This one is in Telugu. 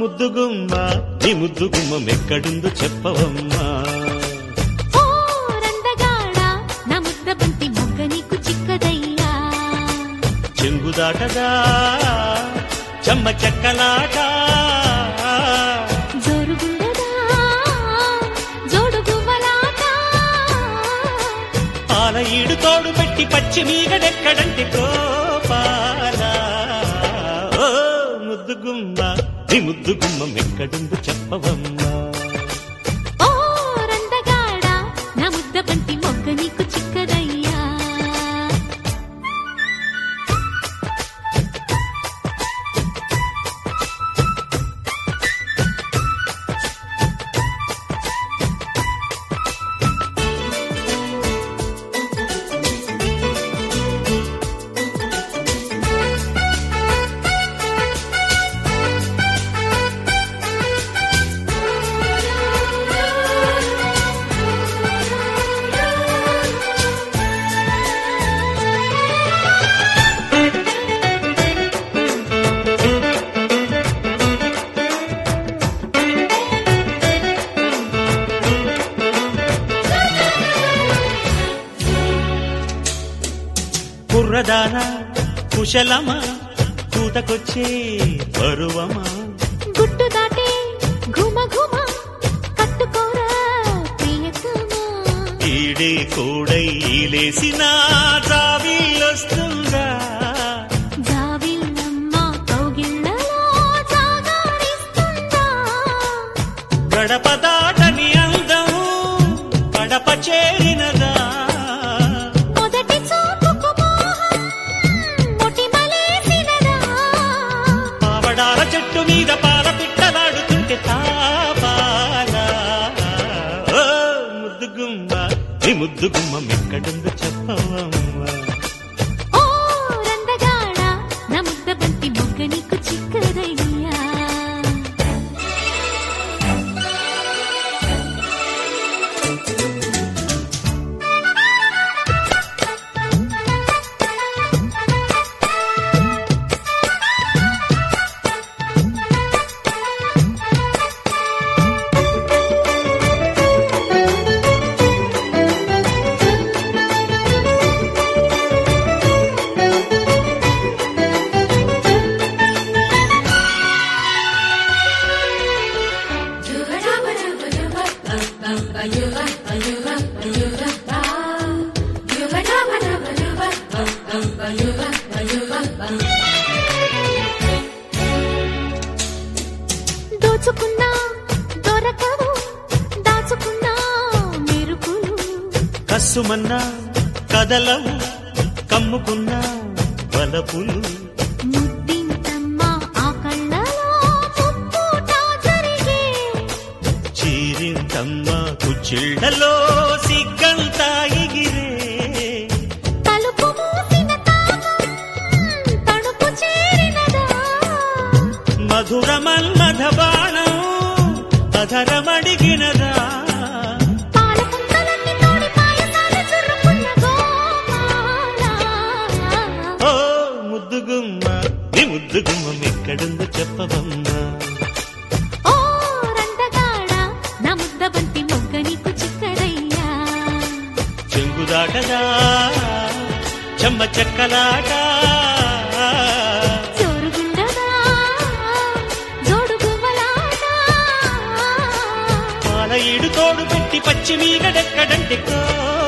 ముద్దుగుమ్మ నీ ముద్దుగుమ్మ మెక్కడుందో చెప్పవమ్మా. ఓ రందగాడా నా ముద్ద బంతి మొగ్గ నీకు చిక్కదయ్యా. చెంగుదాటదా చెమ్మ చెక్కలాట జోరుగుండదా జోడుగువ్వలాట. పాల ఈడు తోడు పెట్టి పచ్చి మీగడెక్కడంటే గోపాల. ఓ ముద్దుగుమ్మ నీ ముద్దుగుమ్మ మెక్కడుందో చెప్పవమ్మా. ఓ రందగాడా నా ముద్ద బంతి మొగ్గ నీకు చిక్కదయ్యా. కుర్రదానా కుశలమా కూతకొచ్చే పరువమా. గుట్టు దాటే ఘుమ ఘుమ కట్టుకోరా ప్రియతమా. ఈడే కోడై లేసిన జాబిల్లొస్తుందా. జావిల్లమ్మ కౌగిళ్ళలో జాగారిస్తుందా. గడప దాటని అందం గడప చేరినదా. మొదటి చూపుకు మోహం మొటిమలేసినదా. పావడాల చెట్టు మీద పాల పిట్టలాడుతుంటే తాపాల. ఓ ముద్దుగుమ్మ నీ ముద్దుగుమ్మ మెక్కడుందో చెప్పవమ్మా. ఓ రందగాడా నా ముద్ద బంతి మొగ్గ నీకు చిక్కదయ్యా. దోచుకున్నా దొరకవు దాచుకున్నా మెరుపులు. కస్సుమన్నా కదలవు కమ్ముకున్నా వలపులు. ముద్దింతమ్మ ఆ కళ్ళలో ముప్పుట జరిగే. చీరింతమ్మ కుచ్చిళ్లలో సిగ్గంతా ఎగిరే. తలుపు మూసిన తాపం తణుపు చేరినదా. మధుర మన్మథ బాణం అధరమడిగినదా. పాల పుంతలన్నీ తోడి పాయసాలు చుర్రుకున్న గోపాల. ఓ ముద్దుగుమ్మ నీ ముద్దుగుమ్మ మెక్కడుందో చెప్పవమ్మా. ఓ రందగాడా నా ముద్ద బంతి మొగ్గ నీకు చిక్కదయ్యా. చెంగుదాటదా చెమ్మ చెక్కలాట జోరుగుండదా జోడుగువ్వలాట. పాల ఈడు తోడు పెట్టి పచ్చి మీగడెక్కడంటే